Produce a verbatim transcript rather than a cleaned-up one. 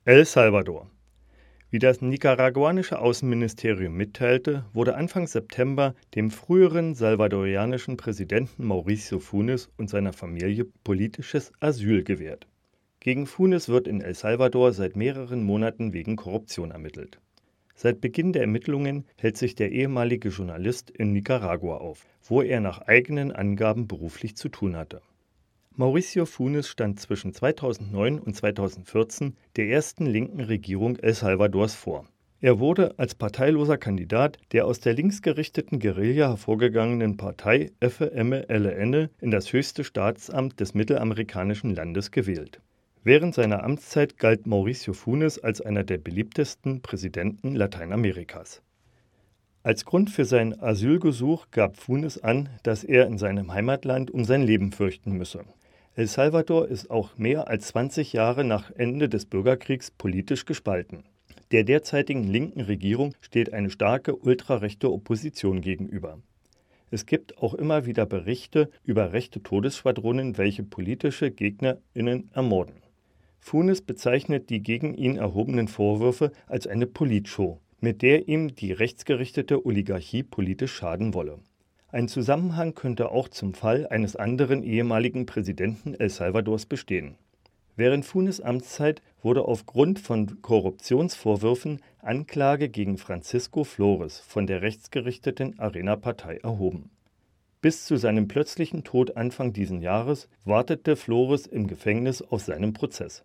El Salvador. Wie das nicaraguanische Außenministerium mitteilte, wurde Anfang September dem früheren salvadorianischen Präsidenten Mauricio Funes und seiner Familie politisches Asyl gewährt. Gegen Funes wird in El Salvador seit mehreren Monaten wegen Korruption ermittelt. Seit Beginn der Ermittlungen hält sich der ehemalige Journalist in Nicaragua auf, wo er nach eigenen Angaben beruflich zu tun hatte. Mauricio Funes stand zwischen zweitausendneun und zweitausendvierzehn der ersten linken Regierung El Salvadors vor. Er wurde als parteiloser Kandidat der aus der linksgerichteten Guerilla hervorgegangenen Partei F M L N in das höchste Staatsamt des mittelamerikanischen Landes gewählt. Während seiner Amtszeit galt Mauricio Funes als einer der beliebtesten Präsidenten Lateinamerikas. Als Grund für sein Asylgesuch gab Funes an, dass er in seinem Heimatland um sein Leben fürchten müsse. El Salvador ist auch mehr als zwanzig Jahre nach Ende des Bürgerkriegs politisch gespalten. Der derzeitigen linken Regierung steht eine starke ultrarechte Opposition gegenüber. Es gibt auch immer wieder Berichte über rechte Todesschwadronen, welche politische GegnerInnen ermorden. Funes bezeichnet die gegen ihn erhobenen Vorwürfe als eine Politshow, mit der ihm die rechtsgerichtete Oligarchie politisch schaden wolle. Ein Zusammenhang könnte auch zum Fall eines anderen ehemaligen Präsidenten El Salvadors bestehen. Während Funes' Amtszeit wurde aufgrund von Korruptionsvorwürfen Anklage gegen Francisco Flores von der rechtsgerichteten Arena-Partei erhoben. Bis zu seinem plötzlichen Tod Anfang diesen Jahres wartete Flores im Gefängnis auf seinen Prozess.